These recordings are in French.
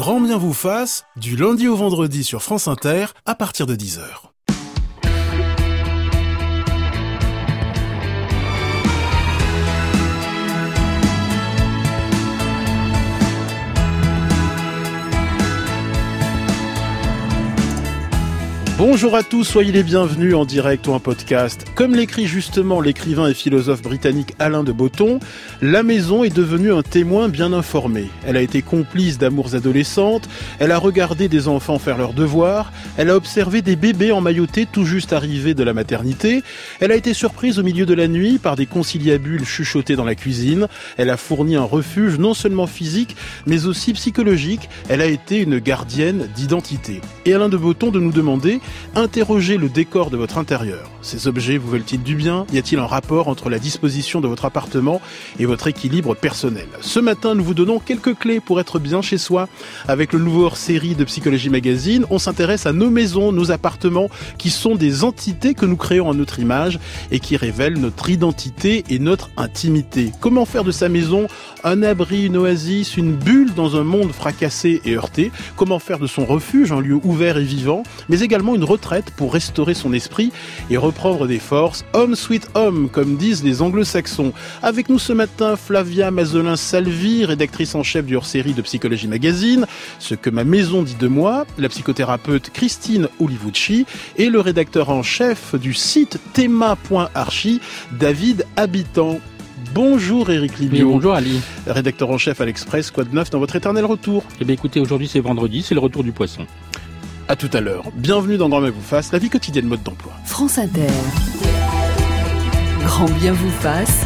Grand bien vous fasse, du lundi au vendredi sur France Inter, à partir de 10h. Bonjour à tous, soyez les bienvenus en direct ou en podcast. Comme l'écrit justement l'écrivain et philosophe britannique Alain de Botton, la maison est devenue un témoin bien informé. Elle a été complice d'amours adolescentes, elle a regardé des enfants faire leurs devoirs, elle a observé des bébés emmaillotés tout juste arrivés de la maternité, elle a été surprise au milieu de la nuit par des conciliabules chuchotés dans la cuisine, elle a fourni un refuge non seulement physique mais aussi psychologique, elle a été une gardienne d'identité. Et Alain de Botton de nous demander: interrogez le décor de votre intérieur. Ces objets vous veulent-ils du bien ? Y a-t-il un rapport entre la disposition de votre appartement et votre équilibre personnel ? Ce matin, nous vous donnons quelques clés pour être bien chez soi. Avec le nouveau hors-série de Psychologie Magazine, on s'intéresse à nos maisons, nos appartements, qui sont des entités que nous créons à notre image et qui révèlent notre identité et notre intimité. Comment faire de sa maison un abri, une oasis, une bulle dans un monde fracassé et heurté ? Comment faire de son refuge un lieu ouvert et vivant, mais également une retraite pour restaurer son esprit et reprendre des forces, home sweet home, comme disent les anglo-saxons. Avec nous ce matin, Flavia Mazelin-Salvi, rédactrice en chef du hors-série de Psychologie Magazine, Ce que ma maison dit de moi, la psychothérapeute Christine Olivucci et le rédacteur en chef du site thema.archi, David Habitant. Bonjour Éric Libio. Oui, bonjour Ali. Rédacteur en chef à l'Express, quoi de neuf dans votre éternel retour ? Eh bien écoutez, aujourd'hui c'est vendredi, c'est le retour du poisson. À tout à l'heure. Bienvenue dans Grand bien vous fasse, la vie quotidienne mode d'emploi. France Inter. Grand bien vous fasse.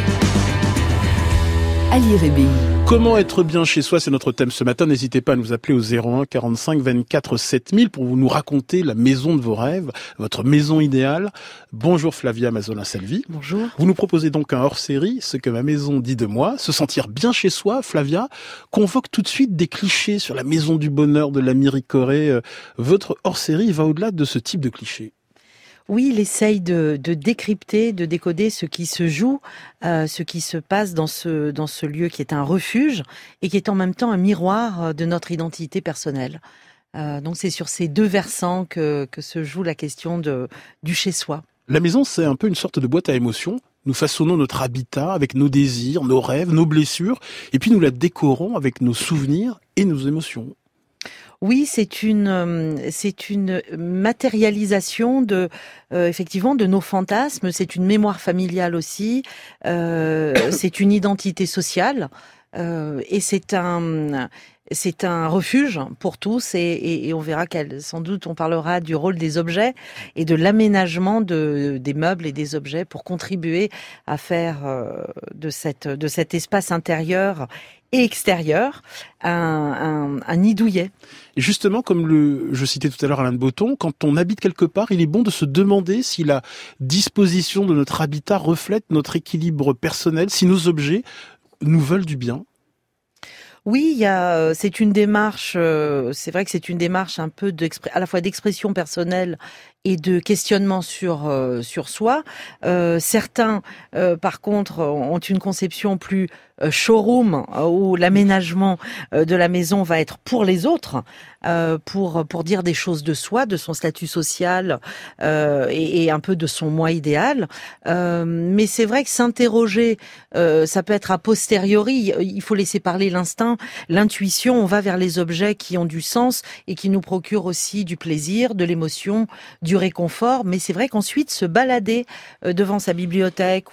Ali Rébi. Comment être bien chez soi, c'est notre thème ce matin. N'hésitez pas à nous appeler au 01 45 24 7000 pour nous raconter la maison de vos rêves, votre maison idéale. Bonjour Flavia Mazelin-Salvi. Bonjour. Vous nous proposez donc un hors-série, Ce que ma maison dit de moi. Se sentir bien chez soi, Flavia, convoque tout de suite des clichés sur la maison du bonheur de l'ami Ricoré. Votre hors-série va au-delà de ce type de clichés. Oui, il essaye de décrypter, de décoder ce qui se joue, ce qui se passe dans ce lieu qui est un refuge et qui est en même temps un miroir de notre identité personnelle. Donc c'est sur ces deux versants que se joue la question du chez-soi. La maison, c'est un peu une sorte de boîte à émotions. Nous façonnons notre habitat avec nos désirs, nos rêves, nos blessures, et puis nous la décorons avec nos souvenirs et nos émotions. Oui, c'est une matérialisation effectivement de nos fantasmes. C'est une mémoire familiale aussi. C'est une identité sociale et c'est un refuge pour tous et on verra sans doute on parlera du rôle des objets et de l'aménagement des meubles et des objets pour contribuer à faire de cet espace intérieur et extérieur un nid douillet. Et justement, comme je citais tout à l'heure Alain de Botton, quand on habite quelque part, il est bon de se demander si la disposition de notre habitat reflète notre équilibre personnel, si nos objets nous veulent du bien. Oui, c'est une démarche. C'est vrai que c'est une démarche un peu à la fois d'expression personnelle et de questionnement sur soi. Certains, par contre, ont une conception plus showroom où l'aménagement de la maison va être pour les autres, pour dire des choses de soi, de son statut social et un peu de son moi idéal. Mais c'est vrai que s'interroger, ça peut être a posteriori. Il faut laisser parler l'instinct, l'intuition. On va vers les objets qui ont du sens et qui nous procurent aussi du plaisir, de l'émotion, du réconfort. Mais c'est vrai qu'ensuite se balader devant sa bibliothèque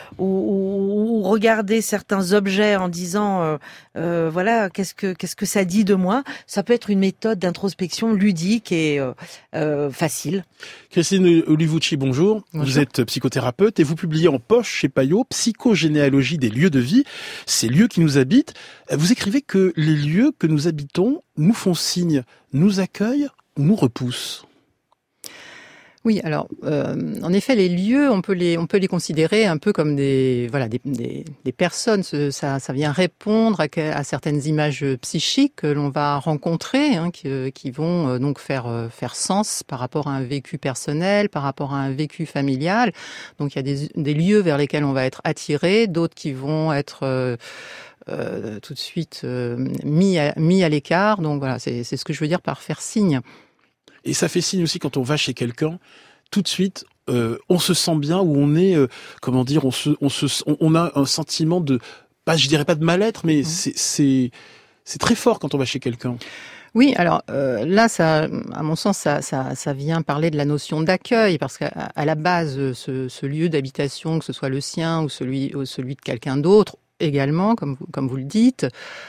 ou regarder certains objets en disant voilà qu'est-ce que ça dit de moi, ça peut être une méthode d'introspection ludique et facile. Christine Olivucci, bonjour. Bonjour. Vous êtes psychothérapeute et vous publiez en poche chez Payot Psychogénéalogie des lieux de vie, ces lieux qui nous habitent. Vous écrivez que les lieux que nous habitons nous font signe, nous accueillent ou nous repoussent. Oui, alors en effet, les lieux, on peut les considérer un peu comme des personnes. Ça vient répondre à certaines images psychiques que l'on va rencontrer, qui vont donc faire sens par rapport à un vécu personnel, par rapport à un vécu familial. Donc il y a des lieux vers lesquels on va être attiré, d'autres qui vont être tout de suite mis à l'écart. Donc voilà, c'est ce que je veux dire par faire signe. Et ça fait signe aussi quand on va chez quelqu'un, tout de suite, on se sent bien ou on est, on a un sentiment de, je dirais pas de mal-être, mais c'est très fort quand on va chez quelqu'un. Oui, alors là, ça, à mon sens, ça vient parler de la notion d'accueil, parce qu'à la base, ce lieu d'habitation, que ce soit le sien ou celui de quelqu'un d'autre, également, comme vous le dites,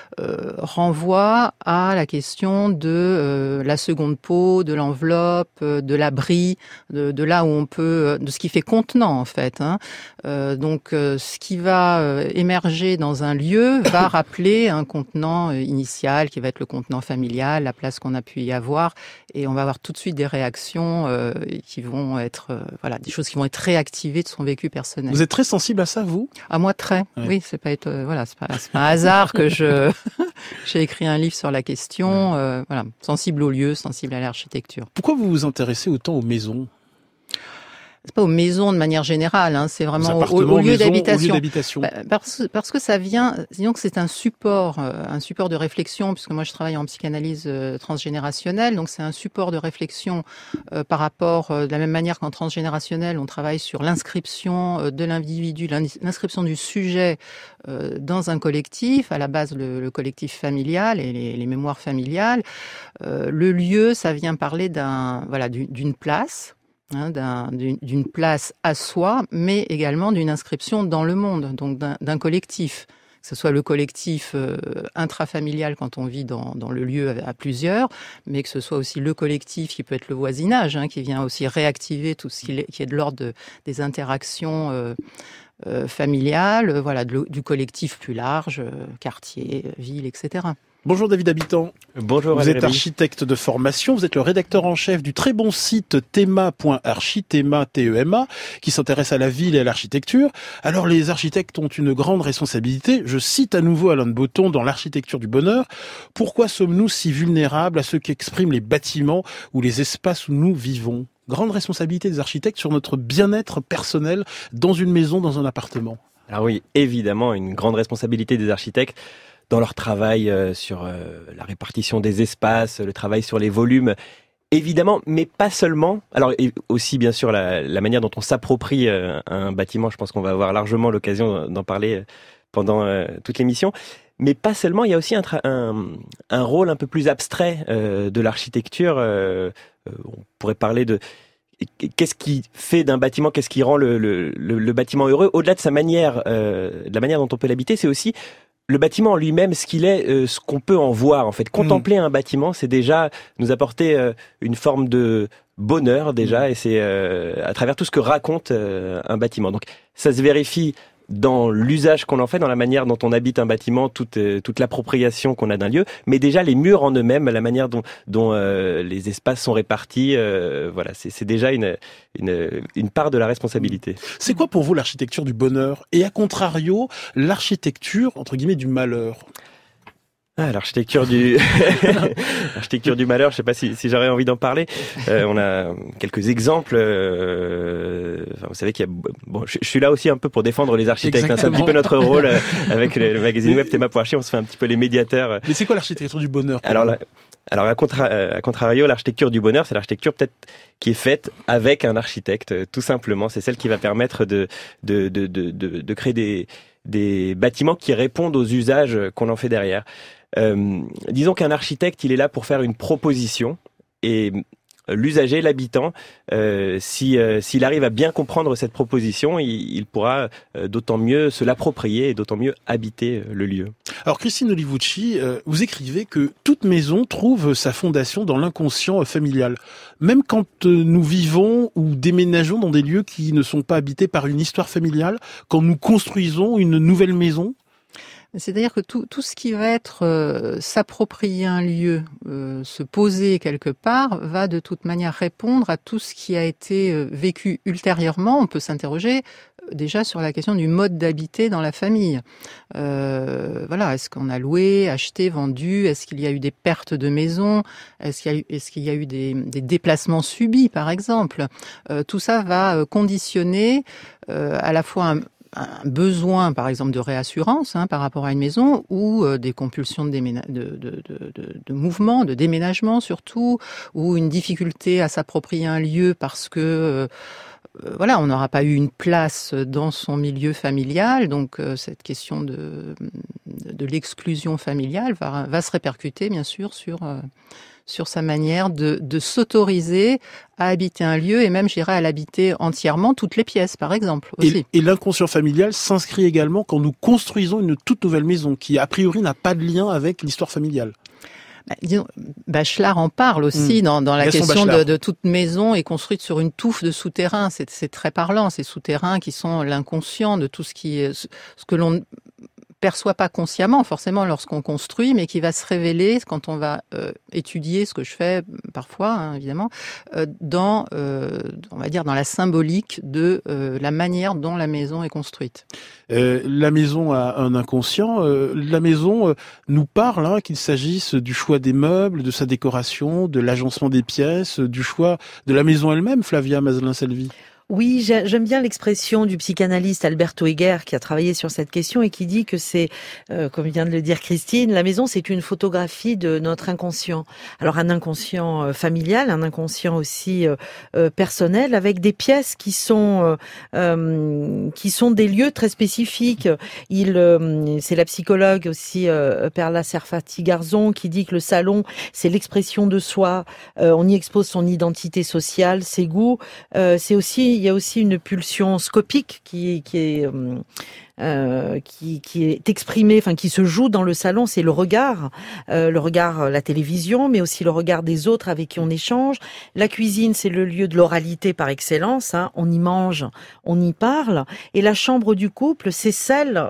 renvoie à la question de la seconde peau, de l'enveloppe, de l'abri, de là où on peut, de ce qui fait contenant en fait. Donc, ce qui va émerger dans un lieu va rappeler un contenant initial qui va être le contenant familial, la place qu'on a pu y avoir, et on va avoir tout de suite des réactions qui vont être, des choses qui vont être réactivées de son vécu personnel. Vous êtes très sensible à ça, vous ? À moi, très. Ouais. Oui, c'est pas un hasard que j'ai écrit un livre sur la question. Sensible au lieu, sensible à l'architecture. Pourquoi vous vous intéressez autant aux maisons ? C'est pas aux maisons de manière générale, c'est vraiment au lieu d'habitation. Parce que ça vient, disons que c'est un support de réflexion, puisque moi je travaille en psychanalyse transgénérationnelle, donc c'est un support de réflexion par rapport, de la même manière qu'en transgénérationnel, on travaille sur l'inscription de l'individu, l'inscription du sujet dans un collectif, à la base le collectif familial et les mémoires familiales. Le lieu, ça vient parler d'une place. D'une place à soi, mais également d'une inscription dans le monde, donc d'un collectif. Que ce soit le collectif intrafamilial quand on vit dans le lieu à plusieurs, mais que ce soit aussi le collectif qui peut être le voisinage, qui vient aussi réactiver tout ce qui est de l'ordre des interactions familiales, du collectif plus large, quartier, ville, etc. Bonjour David Habitant. Bonjour. Vous êtes architecte de formation, vous êtes le rédacteur en chef du très bon site tema.archi, Tema, qui s'intéresse à la ville et à l'architecture. Alors les architectes ont une grande responsabilité. Je cite à nouveau Alain de Botton dans l'Architecture du bonheur. Pourquoi sommes-nous si vulnérables à ce qu'expriment les bâtiments ou les espaces où nous vivons ? Grande responsabilité des architectes sur notre bien-être personnel dans une maison, dans un appartement. Alors oui, évidemment, une grande responsabilité des architectes dans leur travail sur la répartition des espaces, le travail sur les volumes, évidemment, mais pas seulement. Alors aussi, bien sûr, la manière dont on s'approprie un bâtiment, je pense qu'on va avoir largement l'occasion d'en parler pendant toute l'émission. Mais pas seulement, il y a aussi un rôle un peu plus abstrait de l'architecture. On pourrait parler de qu'est-ce qui fait d'un bâtiment, qu'est-ce qui rend le bâtiment heureux. Au-delà de sa manière, de la manière dont on peut l'habiter, c'est aussi le bâtiment en lui-même, ce qu'il est, ce qu'on peut en voir. En fait, contempler un bâtiment, c'est déjà nous apporter une forme de bonheur déjà, et c'est à travers tout ce que raconte un bâtiment. Donc, ça se vérifie dans l'usage qu'on en fait, dans la manière dont on habite un bâtiment, toute l'appropriation qu'on a d'un lieu, mais déjà les murs en eux-mêmes, la manière dont les espaces sont répartis, c'est déjà une part de la responsabilité. C'est quoi pour vous l'architecture du bonheur et à contrario l'architecture entre guillemets du malheur? L'architecture du l'architecture du malheur, je sais pas si j'aurais envie d'en parler. On a quelques exemples. Vous savez qu'il y a je suis là aussi un peu pour défendre les architectes. C'est un petit peu notre rôle avec le magazine web Tema.archi. On se fait un petit peu les médiateurs. Mais c'est quoi l'architecture du bonheur? Alors à contrario, l'architecture du bonheur, c'est l'architecture peut-être qui est faite avec un architecte, tout simplement. C'est celle qui va permettre de créer des bâtiments qui répondent aux usages qu'on en fait derrière. Disons qu'un architecte, il est là pour faire une proposition, et l'usager, l'habitant, s'il arrive à bien comprendre cette proposition, il pourra d'autant mieux se l'approprier et d'autant mieux habiter le lieu. Alors Christine Olivucci, vous écrivez que toute maison trouve sa fondation dans l'inconscient familial. Même quand nous vivons ou déménageons dans des lieux qui ne sont pas habités par une histoire familiale, quand nous construisons une nouvelle maison? C'est-à-dire que tout ce qui va être s'approprier un lieu, se poser quelque part, va de toute manière répondre à tout ce qui a été vécu ultérieurement. On peut s'interroger déjà sur la question du mode d'habiter dans la famille. Voilà, est-ce qu'on a loué, acheté, vendu? Est-ce qu'il y a eu des pertes de maison? Est-ce qu'il y a eu des déplacements subis, par exemple? Tout ça va conditionner à la fois un besoin, par exemple, de réassurance par rapport à une maison, ou des compulsions de mouvement, de déménagement surtout, ou une difficulté à s'approprier un lieu parce que on n'aura pas eu une place dans son milieu familial, donc cette question de l'exclusion familiale va se répercuter bien sûr sur sa manière de s'autoriser à habiter un lieu, et même, je dirais, à l'habiter entièrement, toutes les pièces, par exemple, aussi. Et l'inconscient familial s'inscrit également quand nous construisons une toute nouvelle maison, qui, a priori, n'a pas de lien avec l'histoire familiale. Disons, Bachelard en parle aussi dans la question de toute maison est construite sur une touffe de souterrains. C'est très parlant, ces souterrains qui sont l'inconscient de tout ce que l'on perçoit pas consciemment forcément lorsqu'on construit, mais qui va se révéler quand on va étudier, ce que je fais parfois, évidemment, on va dire dans la symbolique de la manière dont la maison est construite. La maison a un inconscient. La maison nous parle, qu'il s'agisse du choix des meubles, de sa décoration, de l'agencement des pièces, du choix de la maison elle-même, Flavia Mazelin-Selvi. Oui, j'aime bien l'expression du psychanalyste Alberto Heger qui a travaillé sur cette question et qui dit que c'est, comme vient de le dire Christine, la maison c'est une photographie de notre inconscient. Alors un inconscient familial, un inconscient aussi personnel, avec des pièces qui sont des lieux très spécifiques. C'est la psychologue aussi Perla Serfati-Garzon qui dit que le salon c'est l'expression de soi. On y expose son identité sociale, ses goûts. Il y a aussi une pulsion scopique qui est exprimée, enfin qui se joue dans le salon, c'est le regard, la télévision, mais aussi le regard des autres avec qui on échange. La cuisine, c'est le lieu de l'oralité par excellence. On y mange, on y parle. Et la chambre du couple, c'est celle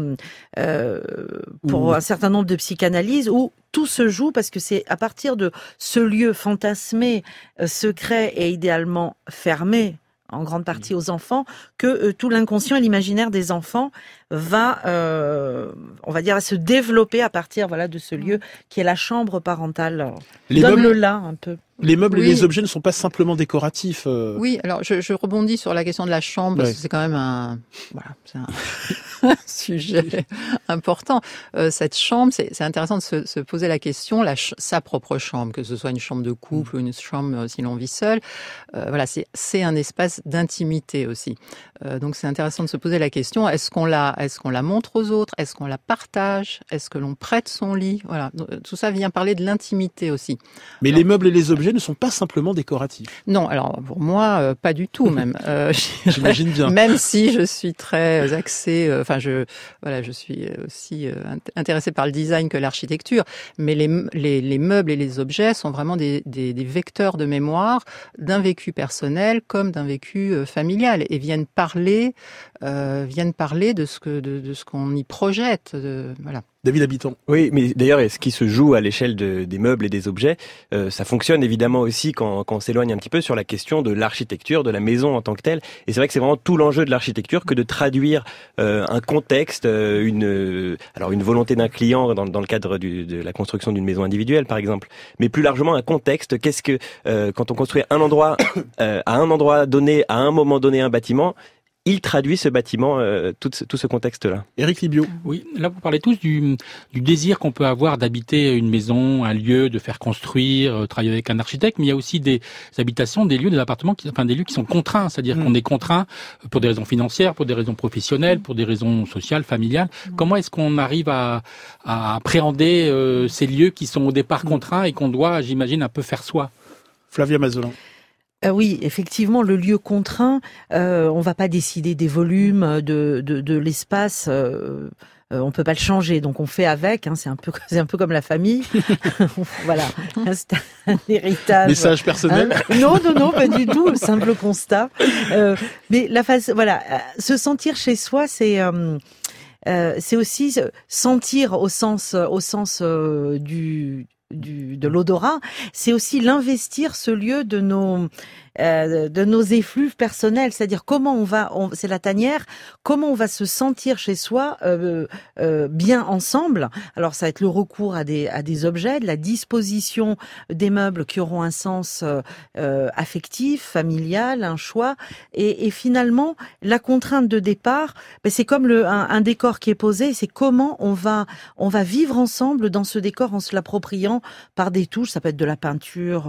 pour un certain nombre de psychanalyses où tout se joue parce que c'est à partir de ce lieu fantasmé, secret et idéalement fermé, en grande partie aux enfants, que tout l'inconscient et l'imaginaire des enfants va, on va dire, se développer à partir de ce lieu qui est la chambre parentale. Donne-le là un peu. Les meubles et les objets ne sont pas simplement décoratifs. Oui, alors je rebondis sur la question de la chambre parce que c'est quand même c'est un sujet important. Cette chambre, c'est intéressant de se poser la question, sa propre chambre, que ce soit une chambre de couple ou une chambre si l'on vit seul. C'est un espace d'intimité aussi. Donc c'est intéressant de se poser la question, est-ce qu'on la montre aux autres? Est-ce qu'on la partage? Est-ce que l'on prête son lit? Voilà, tout ça vient parler de l'intimité aussi. Mais les meubles et les objets ne sont pas simplement décoratifs. Non, alors pour moi, pas du tout même. J'imagine bien. Même si je suis très axée, je suis aussi intéressée par le design que l'architecture, mais les meubles et les objets sont vraiment des vecteurs de mémoire d'un vécu personnel comme d'un vécu familial et viennent parler de ce qu'on y projette. Voilà. David Habitant. Oui, mais d'ailleurs, ce qui se joue à l'échelle des meubles et des objets, ça fonctionne évidemment aussi quand on s'éloigne un petit peu sur la question de l'architecture, de la maison en tant que telle. Et c'est vrai que c'est vraiment tout l'enjeu de l'architecture que de traduire un contexte, une volonté d'un client dans le cadre de la construction d'une maison individuelle, par exemple. Mais plus largement, un contexte. Qu'est-ce que quand on construit un endroit à un endroit donné, à un moment donné, un bâtiment, il traduit ce bâtiment, tout ce contexte-là. Éric Libio. Oui, là vous parlez tous du désir qu'on peut avoir d'habiter une maison, un lieu, de faire construire, travailler avec un architecte, mais il y a aussi des habitations, des lieux, des appartements, des lieux qui sont contraints, c'est-à-dire qu'on est contraint pour des raisons financières, pour des raisons professionnelles, pour des raisons sociales, familiales. Comment est-ce qu'on arrive à appréhender ces lieux qui sont au départ contraints et qu'on doit, j'imagine, un peu faire soi? Flavia Mazelin. Oui, effectivement, le lieu contraint, on va pas décider des volumes de l'espace. On peut pas le changer, donc on fait avec. C'est un peu comme la famille. Voilà, c'est un héritage. Message personnel. Non, pas du tout. Simple constat. Mais se sentir chez soi, c'est c'est aussi sentir au sens de l'odorat, c'est aussi l'investir ce lieu de nos effluves personnels, c'est-à-dire c'est la tanière, comment on va se sentir chez soi bien ensemble. Alors ça va être le recours à des objets, de la disposition des meubles qui auront un sens affectif, familial, un choix, et finalement la contrainte de départ, c'est comme un décor qui est posé, c'est comment on va vivre ensemble dans ce décor en se l'appropriant par des touches, ça peut être de la peinture,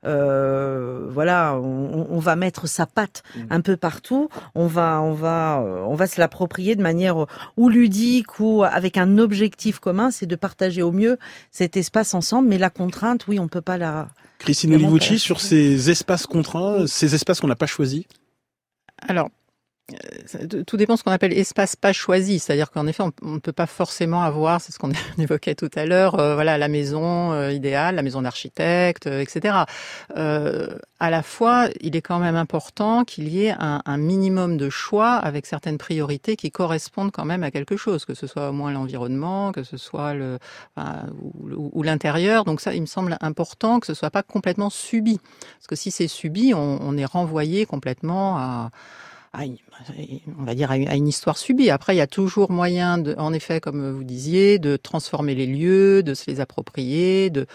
voilà. On va mettre sa patte un peu partout. On va se l'approprier de manière ou ludique ou avec un objectif commun, c'est de partager au mieux cet espace ensemble. Mais la contrainte, oui, on peut pas la. Christine Olivucci, sur ces espaces contraints, ces espaces qu'on n'a pas choisis. Alors. Tout dépend de ce qu'on appelle espace pas choisi, c'est-à-dire qu'en effet, on ne peut pas forcément avoir, c'est ce qu'on évoquait tout à l'heure, la maison idéale, la maison d'architecte, etc. À la fois, il est quand même important qu'il y ait un minimum de choix avec certaines priorités qui correspondent quand même à quelque chose, que ce soit au moins l'environnement, que ce soit ou l'intérieur. Donc ça, il me semble important que ce soit pas complètement subi, parce que si c'est subi, on est renvoyé complètement on va dire à une histoire subie. Après, il y a toujours moyen, en effet, comme vous disiez, de transformer les lieux, de se les approprier, de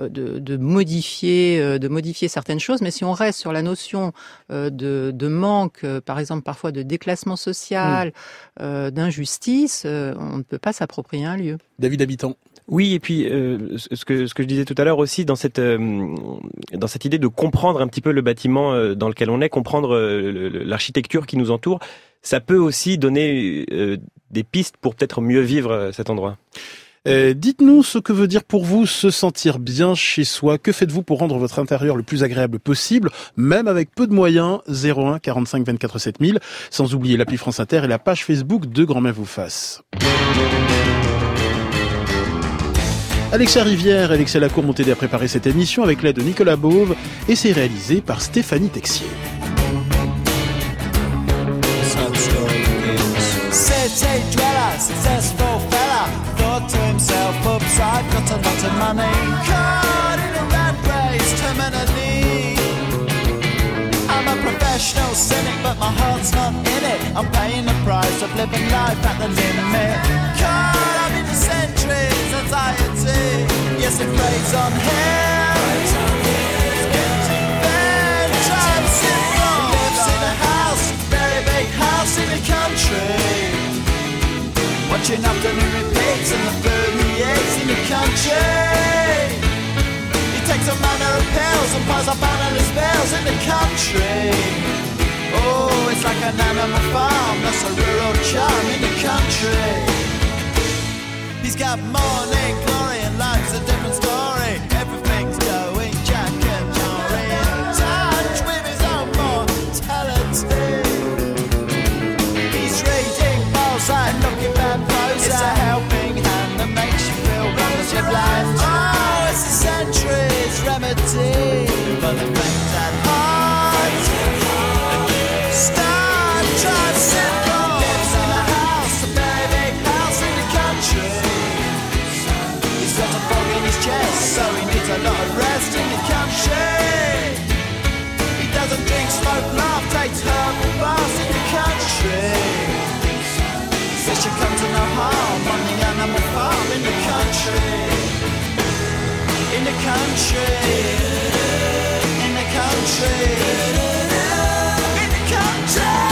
modifier certaines choses. Mais si on reste sur la notion de manque, par exemple, parfois de déclassement social, d'injustice, on ne peut pas s'approprier un lieu. David Habitant. Oui, et puis ce que je disais tout à l'heure aussi dans cette idée de comprendre un petit peu le bâtiment dans lequel on est, comprendre l'architecture qui nous entoure, ça peut aussi donner des pistes pour peut-être mieux vivre cet endroit. Dites-nous ce que veut dire pour vous se sentir bien chez soi. Que faites-vous pour rendre votre intérieur le plus agréable possible, même avec peu de moyens? 01 45 24 7000. Sans oublier l'appli France Inter et la page Facebook de Grand Main vous fasse. Alexia Rivière et Alexia Lacour m'ont aidé à préparer cette émission avec l'aide de Nicolas Beauve et c'est réalisé par Stéphanie Texier. City dweller, successful fella, thought to himself, oops, I've got a lot of money. Caught in a rat race, terminally. I'm a professional cynic, but my heart's not in it. I'm paying the price of living life at the limit. Caught up in the centuries, anxiety. Yes, it plays on him. It's getting bad, trying to sit wrong. Lives in a house, very big house in the country. Watching afternoon repeats and the food he eats in the country. He takes a manner of pills and piles up analyst bills in the country. Oh, it's like an animal farm, that's a rural charm in the country. He's got morning glory and life's a different story. Everything's going Jack and Jory in touch with his own mortality. He's reading Balzac, looking bad pose. It's a helping hand that makes you feel relatively blind. Oh, it's a century's remedy for the things at heart. Start trying to sit wrong. Lives in a house, a very big house in the country. He's got a fog in his chest, so he needs a lot of rest in the country. He doesn't drink, smoke, laugh, takes herbal baths in the country. Says you come to no harm on the animal farm in the country. In the country. In the country. In the country.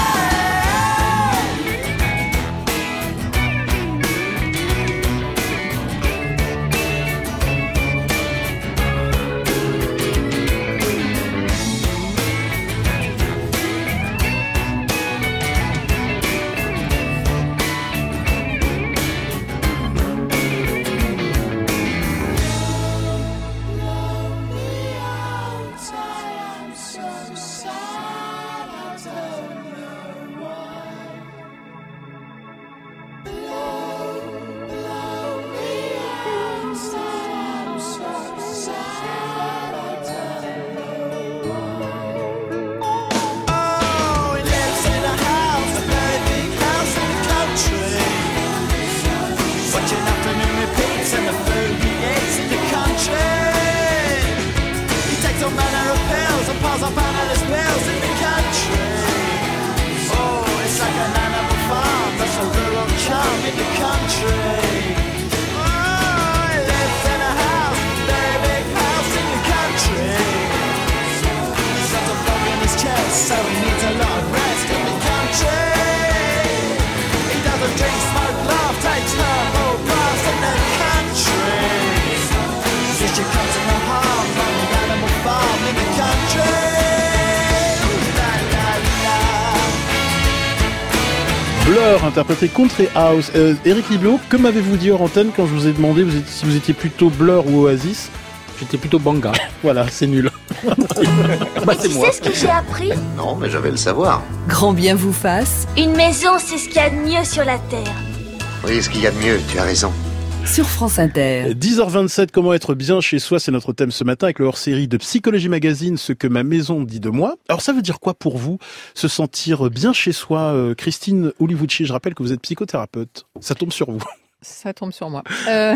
Blur, interprété Country House. Éric Liblo, que m'avez-vous dit hors antenne quand je vous ai demandé si vous étiez plutôt Blur ou Oasis? J'étais plutôt Banga. Voilà, c'est nul. C'est moi. Tu sais ce que j'ai appris? Non, mais je vais le savoir. Grand bien vous fasse. Une maison, c'est ce qu'il y a de mieux sur la terre. Oui, ce qu'il y a de mieux, tu as raison. Sur France Inter. 10h27, comment être bien chez soi, c'est notre thème ce matin avec le hors-série de Psychologie Magazine, ce que ma maison dit de moi. Alors ça veut dire quoi pour vous, se sentir bien chez soi? Christine Ulivucci, je rappelle que vous êtes psychothérapeute. Ça tombe sur vous. Ça tombe sur moi.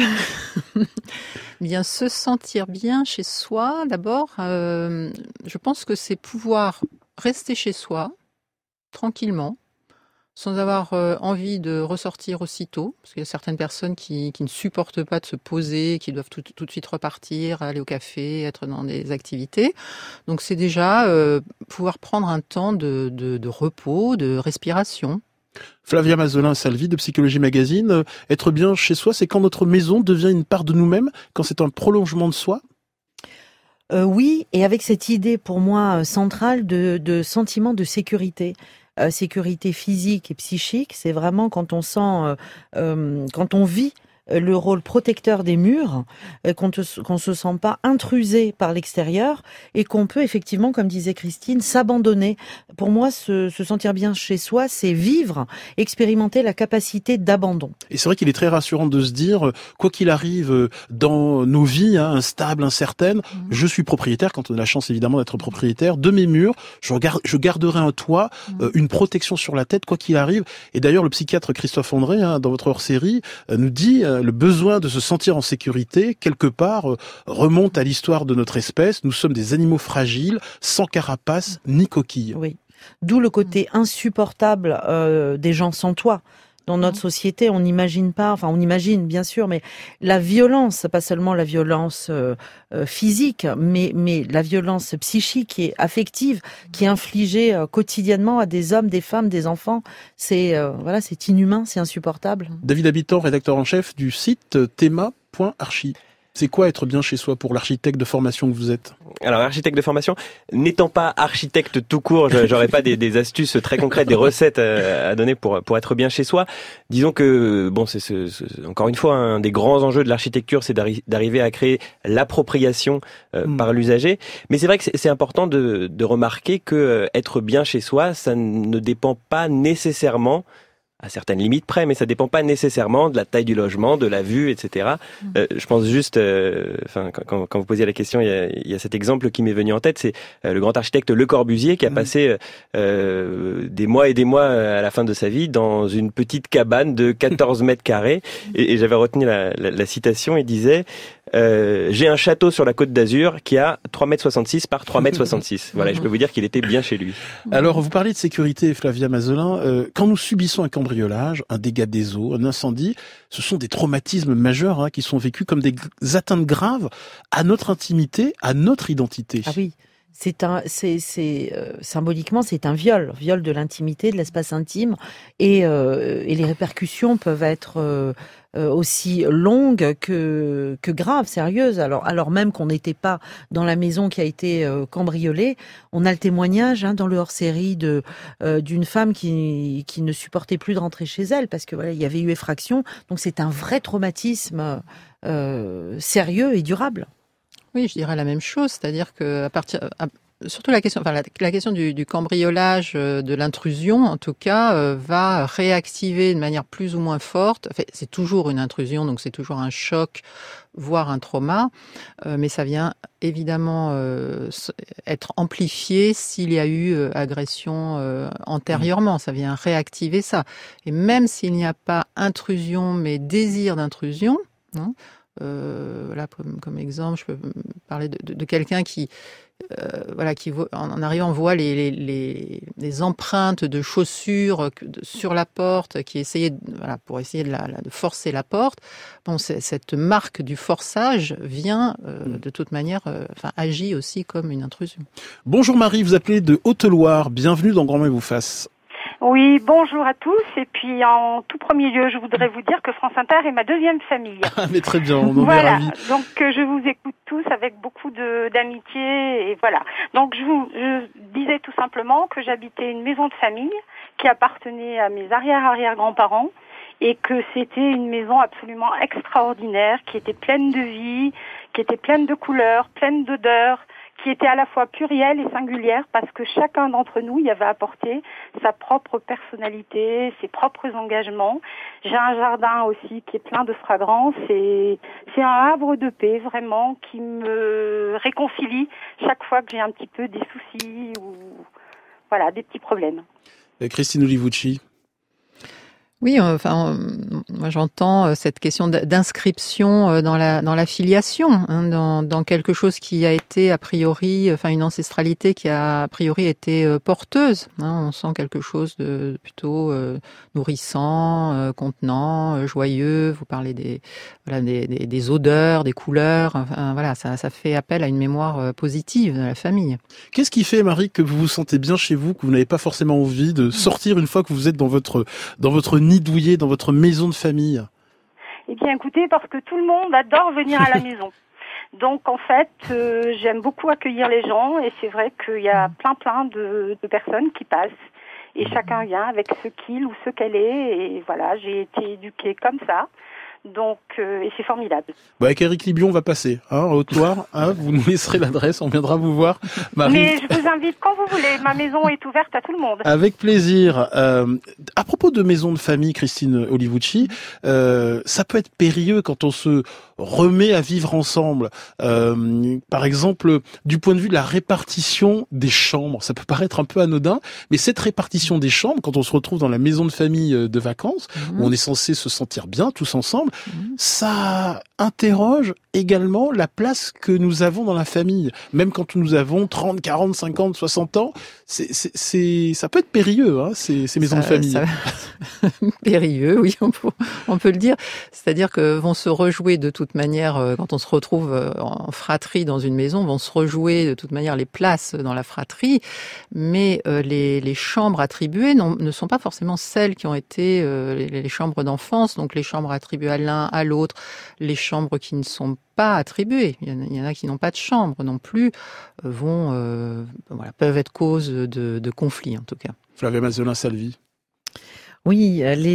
Bien, se sentir bien chez soi, d'abord, je pense que c'est pouvoir rester chez soi, tranquillement, sans avoir envie de ressortir aussitôt, parce qu'il y a certaines personnes qui ne supportent pas de se poser, qui doivent tout de suite repartir, aller au café, être dans des activités. Donc c'est déjà pouvoir prendre un temps de repos, de respiration. Flavia Mazelin-Salvi de Psychologie Magazine, être bien chez soi, c'est quand notre maison devient une part de nous-mêmes, quand c'est un prolongement de soi? Oui, et avec cette idée pour moi centrale de sentiment de sécurité. Sécurité physique et psychique, c'est vraiment quand on sent, quand on vit le rôle protecteur des murs, qu'on se sent pas intrusé par l'extérieur et qu'on peut effectivement, comme disait Christine, s'abandonner. Pour moi, se sentir bien chez soi, c'est vivre, expérimenter la capacité d'abandon. Et c'est vrai qu'il est très rassurant de se dire, quoi qu'il arrive dans nos vies, instables, incertaines, je suis propriétaire, quand on a la chance évidemment d'être propriétaire, de mes murs, je garderai un toit, une protection sur la tête, quoi qu'il arrive. Et d'ailleurs, le psychiatre Christophe André, dans votre hors-série, nous dit le besoin de se sentir en sécurité, quelque part, remonte à l'histoire de notre espèce. Nous sommes des animaux fragiles, sans carapace ni coquille. Oui. D'où le côté insupportable des gens sans toit. Dans notre société, on n'imagine pas, enfin on imagine bien sûr, mais la violence, pas seulement la violence physique, mais la violence psychique et affective qui est infligée quotidiennement à des hommes, des femmes, des enfants, c'est c'est inhumain, c'est insupportable. David Habitant, rédacteur en chef du site thema.archi. C'est quoi être bien chez soi pour l'architecte de formation que vous êtes? Alors, architecte de formation, n'étant pas architecte tout court, j'aurais pas des astuces très concrètes, des recettes à donner pour être bien chez soi. Disons que, bon, c'est encore une fois, un des grands enjeux de l'architecture, c'est d'arriver à créer l'appropriation par l'usager. Mais c'est vrai que c'est important de remarquer que être bien chez soi, ça ne dépend pas nécessairement, à certaines limites près, mais ça dépend pas nécessairement de la taille du logement, de la vue, etc. Je pense juste, quand vous posiez la question, il y a cet exemple qui m'est venu en tête, c'est le grand architecte Le Corbusier qui a passé des mois et des mois à la fin de sa vie dans une petite cabane de 14 mètres carrés. Et j'avais retenu la citation, il disait j'ai un château sur la Côte d'Azur qui a 3,66 m par 3,66 m. Voilà, je peux vous dire qu'il était bien chez lui. Alors, vous parlez de sécurité, Flavia Mazelin. Quand nous subissons un cambriolage, un dégât des eaux, un incendie, ce sont des traumatismes majeurs qui sont vécus comme des atteintes graves à notre intimité, à notre identité. Ah oui. Symboliquement, c'est un viol de l'intimité, de l'espace intime, et les répercussions peuvent être aussi longues que graves, sérieuses. Alors même qu'on n'était pas dans la maison qui a été cambriolée, on a le témoignage dans le hors-série d'une femme qui ne supportait plus de rentrer chez elle parce que il y avait eu effraction. Donc c'est un vrai traumatisme sérieux et durable. Oui, je dirais la même chose, c'est-à-dire que surtout la question du cambriolage, de l'intrusion, en tout cas, va réactiver de manière plus ou moins forte. Enfin, c'est toujours une intrusion, donc c'est toujours un choc, voire un trauma, mais ça vient évidemment être amplifié s'il y a eu agression antérieurement. Ça vient réactiver ça. Et même s'il n'y a pas intrusion, mais désir d'intrusion, comme exemple, je peux parler de quelqu'un qui en arrivant voit les empreintes de chaussures sur la porte, qui essayait pour essayer de forcer la porte. Bon, cette marque du forçage vient de toute manière, agit aussi comme une intrusion. Bonjour Marie, vous appelez de Haute-Loire. Bienvenue dans Grand Bien vous fasse. Oui, bonjour à tous. Et puis, en tout premier lieu, je voudrais vous dire que France Inter est ma deuxième famille. Ah, mais très bien, on en est ravis. Donc je vous écoute tous avec beaucoup d'amitié et voilà. Donc je disais tout simplement que j'habitais une maison de famille qui appartenait à mes arrière-arrière-grands-parents et que c'était une maison absolument extraordinaire, qui était pleine de vie, qui était pleine de couleurs, pleine d'odeurs, qui était à la fois plurielle et singulière parce que chacun d'entre nous y avait apporté sa propre personnalité, ses propres engagements. J'ai un jardin aussi qui est plein de fragrances et c'est un havre de paix vraiment qui me réconcilie chaque fois que j'ai un petit peu des soucis ou voilà, des petits problèmes. Christine Olivucci. Oui, moi j'entends cette question d'inscription dans la filiation, hein, dans quelque chose qui a été a priori, une ancestralité qui a priori été porteuse. Hein, on sent quelque chose de plutôt nourrissant, contenant, joyeux. Vous parlez des odeurs, des couleurs. Voilà, ça fait appel à une mémoire positive de la famille. Qu'est-ce qui fait, Marie, que vous vous sentez bien chez vous, que vous n'avez pas forcément envie de sortir une fois que vous êtes dans votre nid douillet, dans votre maison de famille? Eh bien, écoutez, parce que tout le monde adore venir à la maison. Donc, en fait, j'aime beaucoup accueillir les gens et c'est vrai qu'il y a plein de personnes qui passent et chacun vient avec ce qu'il ou ce qu'elle est et voilà, j'ai été éduquée comme ça. Donc, et c'est formidable. Avec Éric Libion, on va passer, à Haute-Loire. Vous nous laisserez l'adresse, on viendra vous voir. Marie. Mais je vous invite quand vous voulez. Ma maison est ouverte à tout le monde. Avec plaisir. À propos de maison de famille, Christine Olivucci, ça peut être périlleux quand on se remet à vivre ensemble. Par exemple, du point de vue de la répartition des chambres, ça peut paraître un peu anodin, mais cette répartition des chambres, quand on se retrouve dans la maison de famille de vacances, où on est censé se sentir bien tous ensemble, ça interroge également la place que nous avons dans la famille. Même quand nous avons 30, 40, 50, 60 ans, ça peut être périlleux, hein, ces maisons de famille. Périlleux, oui, on peut le dire. C'est-à-dire que vont se rejouer de toute manière, quand on se retrouve en fratrie dans une maison, vont se rejouer de toute manière les places dans la fratrie, mais les chambres attribuées ne sont pas forcément celles qui ont été les chambres d'enfance, donc les chambres attribuées à l'un, à l'autre, les chambres qui ne sont pas attribuées. Il y en a qui n'ont pas de chambre non plus, peuvent être cause de conflits en tout cas. Flavia Mazzolin-Salvi. Oui,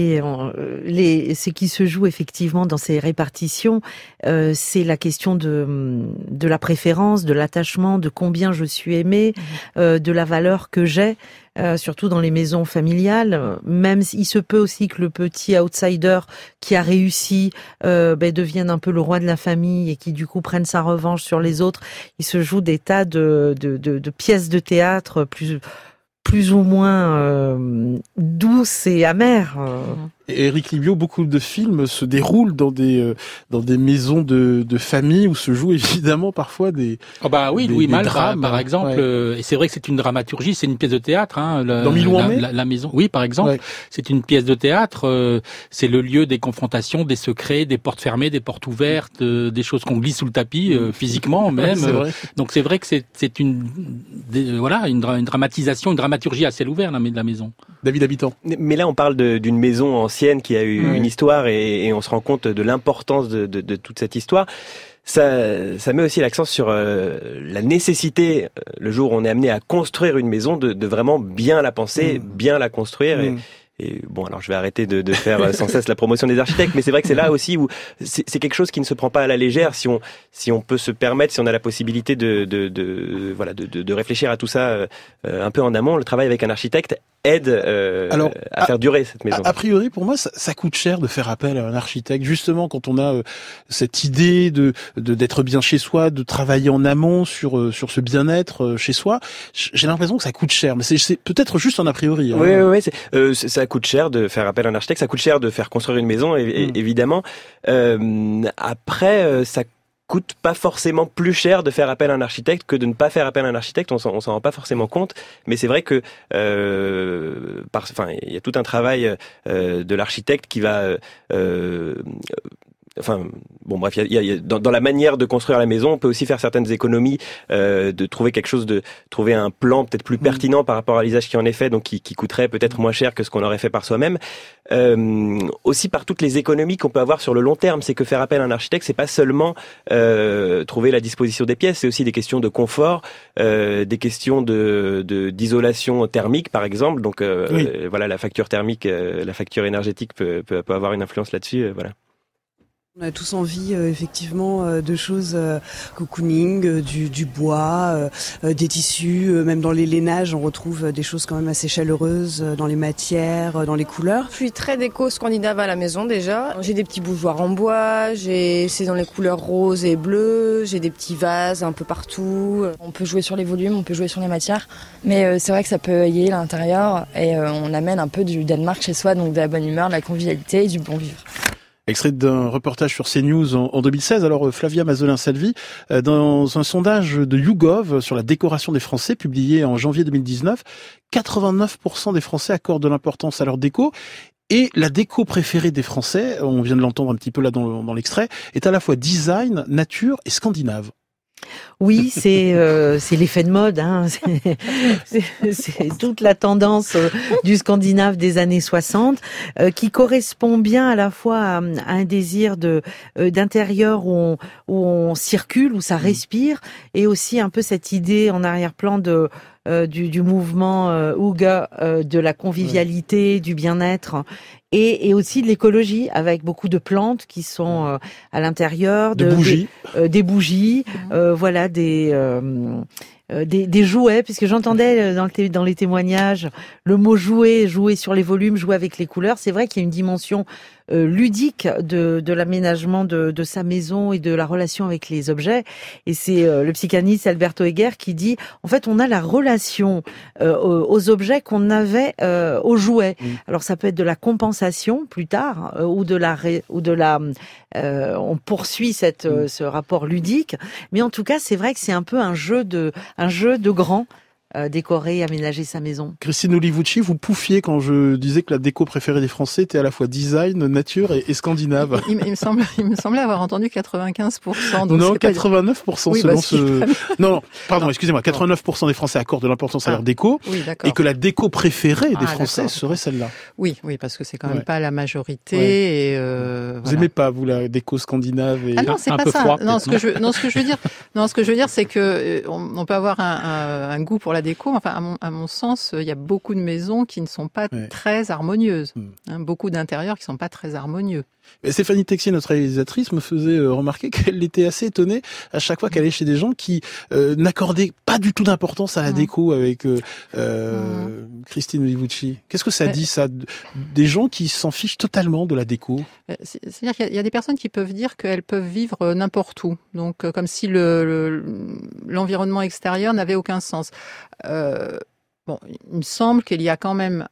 ce qui se joue effectivement dans ces répartitions, c'est la question de la préférence, de l'attachement, de combien je suis aimée, de la valeur que j'ai, surtout dans les maisons familiales. Même il se peut aussi que le petit outsider qui a réussi devienne un peu le roi de la famille et qui du coup prenne sa revanche sur les autres. Il se joue des tas de pièces de théâtre plus ou moins douces et amères. Et Éric Libio, beaucoup de films se déroulent dans des maisons de famille où se jouent évidemment parfois des Louis Malle drames, par exemple, et c'est vrai que c'est une dramaturgie, c'est une pièce de théâtre. Dans Milou en mai, la maison, oui, par exemple, c'est une pièce de théâtre. C'est le lieu des confrontations, des secrets, des portes fermées, des portes ouvertes, des choses qu'on glisse sous le tapis physiquement même. Donc c'est vrai que c'est une dramatisation, une dramaturgie à ciel ouvert de la maison. David Habitant. Mais là, on parle d'une maison ancienne qui a eu une histoire et on se rend compte de l'importance de toute cette histoire. Ça met aussi l'accent sur la nécessité, le jour où on est amené à construire une maison, de vraiment bien la penser, bien la construire. Et bon, alors je vais arrêter de faire sans cesse la promotion des architectes, mais c'est vrai que c'est là aussi où c'est quelque chose qui ne se prend pas à la légère. Si on peut se permettre, si on a la possibilité de réfléchir à tout ça un peu en amont, le travail avec un architecte aide à faire durer cette maison. A priori, pour moi, ça coûte cher de faire appel à un architecte. Justement, quand on a cette idée d'être bien chez soi, de travailler en amont sur ce bien-être chez soi, j'ai l'impression que ça coûte cher. Mais c'est peut-être juste un a priori. Hein. Oui, ça coûte cher de faire appel à un architecte, ça coûte cher de faire construire une maison, évidemment. Après, ça coûte pas forcément plus cher de faire appel à un architecte que de ne pas faire appel à un architecte. On s'en rend pas forcément compte, mais c'est vrai que il y a tout un travail de l'architecte qui va il y a dans la manière de construire la maison, on peut aussi faire certaines économies, de trouver un plan peut-être plus pertinent par rapport à l'usage qui en est fait, donc qui coûterait peut-être moins cher que ce qu'on aurait fait par soi-même. Aussi par toutes les économies qu'on peut avoir sur le long terme, c'est que faire appel à un architecte, c'est pas seulement trouver la disposition des pièces, c'est aussi des questions de confort, des questions d'isolation thermique par exemple. Donc voilà, la facture thermique, la facture énergétique peut avoir une influence là-dessus. Voilà. On a tous envie effectivement de choses cocooning, du bois, des tissus, même dans les lainages on retrouve des choses quand même assez chaleureuses dans les matières, dans les couleurs. Je suis très déco scandinave à la maison déjà. J'ai des petits bougeoirs en bois, c'est dans les couleurs roses et bleues, j'ai des petits vases un peu partout. On peut jouer sur les volumes, on peut jouer sur les matières, mais c'est vrai que ça peut égayer l'intérieur et on amène un peu du Danemark chez soi, donc de la bonne humeur, de la convivialité et du bon vivre. Extrait d'un reportage sur CNews en 2016. Alors Flavia Mazelin-Salvi, dans un sondage de YouGov sur la décoration des Français publié en janvier 2019, 89% des Français accordent de l'importance à leur déco. Et la déco préférée des Français, on vient de l'entendre un petit peu là dans l'extrait, est à la fois design, nature et scandinave. Oui, c'est l'effet de mode, hein. C'est toute la tendance du Scandinave des années 60 qui correspond bien à la fois à un désir d'intérieur où on circule, où ça respire, et aussi un peu cette idée en arrière-plan du mouvement Hygge, de la convivialité, du bien-être. Et aussi de l'écologie, avec beaucoup de plantes qui sont à l'intérieur, des bougies, voilà, des jouets, puisque j'entendais dans les témoignages le mot jouer sur les volumes, jouer avec les couleurs. C'est vrai qu'il y a une dimension ludique de l'aménagement de sa maison et de la relation avec les objets. Et c'est le psychanalyste Alberto Heger qui dit, en fait, on a la relation aux objets qu'on avait aux jouets. Alors ça peut être de la compensation plus tard, ou de la on poursuit ce rapport ludique. Mais en tout cas, c'est vrai que c'est un peu un jeu de grands. Décorer, aménager sa maison. Christine Olivucci, vous pouffiez quand je disais que la déco préférée des Français était à la fois design, nature et scandinave. Il me semblait avoir entendu 95%. Donc non, 89% oui, selon ce... Non, pardon, excusez-moi. 89% des Français accordent de l'importance à leur déco. Oui, et que la déco préférée des Français serait celle-là. Oui, parce que c'est quand même pas la majorité. Et vous aimez pas, vous, la déco scandinave et non, c'est un pas peu ça. froid? Non, ce que je veux dire, c'est que on peut avoir un goût pour la déco. Enfin, à mon sens, il y a beaucoup de maisons qui ne sont pas très harmonieuses. Beaucoup d'intérieurs qui sont pas très harmonieux. Mais Stéphanie Texier, notre réalisatrice, me faisait remarquer qu'elle était assez étonnée à chaque fois qu'elle allait chez des gens qui n'accordaient pas du tout d'importance à la déco avec Christine Olivucci. Qu'est-ce que ça dit, ça? Des gens qui s'en fichent totalement de la déco? C'est-à-dire qu'il y a des personnes qui peuvent dire qu'elles peuvent vivre n'importe où. Donc, comme si l'environnement extérieur n'avait aucun sens. Bon, il me semble qu'il y a quand même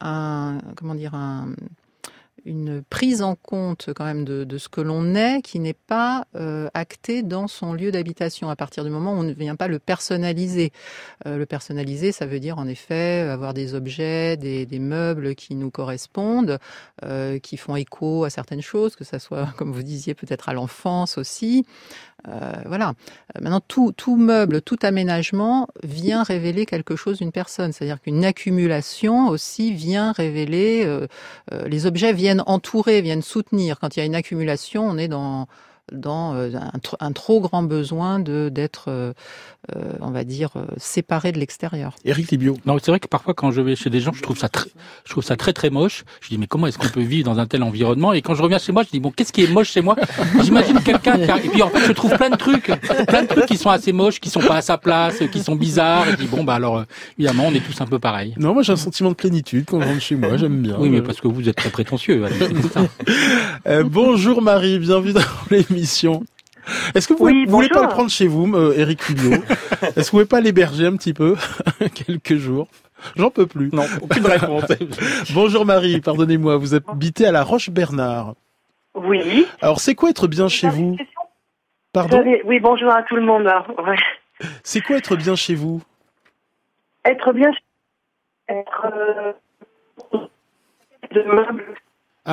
une prise en compte quand même de ce que l'on est qui n'est pas actée dans son lieu d'habitation à partir du moment où on ne vient pas le personnaliser. Le personnaliser, ça veut dire en effet avoir des objets, des meubles qui nous correspondent, qui font écho à certaines choses, que ça soit, comme vous disiez, peut-être à l'enfance aussi. Voilà. Maintenant, tout meuble, tout aménagement vient révéler quelque chose d'une personne. C'est-à-dire qu'une accumulation aussi vient révéler, les objets viennent entourer, viennent soutenir. Quand il y a une accumulation, on est dans un trop grand besoin d'être, on va dire, séparé de l'extérieur. Éric Thibio. Non, c'est vrai que parfois quand je vais chez des gens, je trouve ça très très moche. Je dis mais comment est-ce qu'on peut vivre dans un tel environnement? Et quand je reviens chez moi, je dis bon, qu'est-ce qui est moche chez moi? J'imagine quelqu'un et puis en fait je trouve plein de trucs qui sont assez moches, qui sont pas à sa place, qui sont bizarres. Et je dis bon bah alors évidemment on est tous un peu pareils. Non, moi j'ai un sentiment de plénitude quand je rentre chez moi, j'aime bien. Oui, mais parce que vous êtes très prétentieux. Allez, c'est ça. Bonjour Marie, bienvenue dans l'émission. Est-ce que vous voulez pas le prendre chez vous, Éric Thibio? Est-ce que vous pouvez pas l'héberger un petit peu quelques jours? J'en peux plus. Non, aucune réponse. Bonjour Marie, pardonnez-moi, vous habitez à La Roche-Bernard. Oui. Alors c'est quoi être bien chez vous? Pardon? Oui, bonjour à tout le monde. Ouais. C'est quoi être bien chez vous? Être bien, être de meubles. Ah.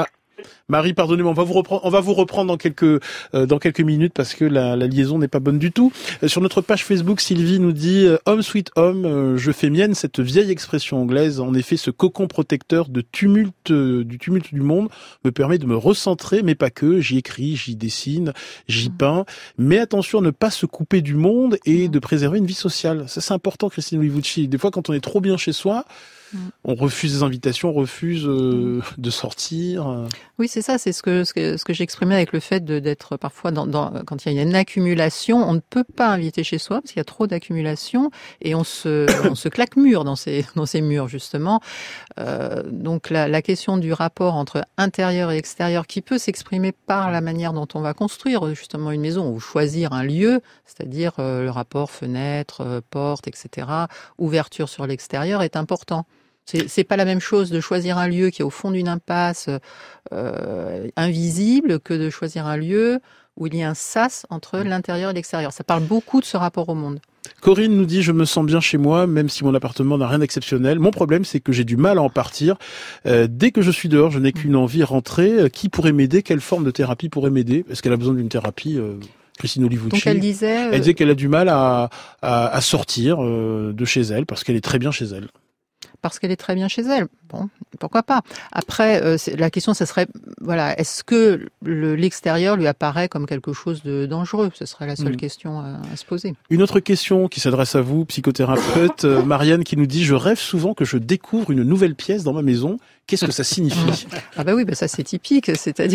Marie, pardonnez-moi, on va vous reprendre dans quelques minutes parce que la liaison n'est pas bonne du tout. Sur notre page Facebook, Sylvie nous dit Home sweet home, je fais mienne cette vieille expression anglaise. En effet, ce cocon protecteur du tumulte du monde me permet de me recentrer, mais pas que. J'y écris, j'y dessine, j'y peins. Mais attention à ne pas se couper du monde et de préserver une vie sociale. Ça, c'est important, Christine Olivucci. Des fois, quand on est trop bien chez soi, on refuse des invitations, on refuse de sortir. Oui, c'est ça, c'est ce que j'exprimais avec le fait d'être parfois quand il y a une accumulation, on ne peut pas inviter chez soi parce qu'il y a trop d'accumulation et on se claque mur dans ces murs justement. Donc la question du rapport entre intérieur et extérieur qui peut s'exprimer par la manière dont on va construire justement une maison ou choisir un lieu, c'est-à-dire le rapport fenêtre, porte, etc., ouverture sur l'extérieur est important. C'est pas la même chose de choisir un lieu qui est au fond d'une impasse invisible que de choisir un lieu où il y a un sas entre l'intérieur et l'extérieur. Ça parle beaucoup de ce rapport au monde. Corinne nous dit « Je me sens bien chez moi, même si mon appartement n'a rien d'exceptionnel. Mon problème, c'est que j'ai du mal à en partir. Dès que je suis dehors, je n'ai qu'une envie, rentrer. Qui pourrait m'aider? Quelle forme de thérapie pourrait m'aider? Est-ce qu'elle a besoin d'une thérapie Christine Olivucci. Donc elle disait qu'elle a du mal à sortir de chez elle parce qu'elle est très bien chez elle. Parce qu'elle est très bien chez elle. Bon, pourquoi pas. Après, la question, ça serait, voilà, est-ce que l'extérieur lui apparaît comme quelque chose de dangereux? Ce serait la seule question à se poser. Une autre question qui s'adresse à vous, psychothérapeute, Marianne, qui nous dit « Je rêve souvent que je découvre une nouvelle pièce dans ma maison. Qu'est-ce que ça signifie ?» Ah bah oui, ça c'est typique, c'est-à-dire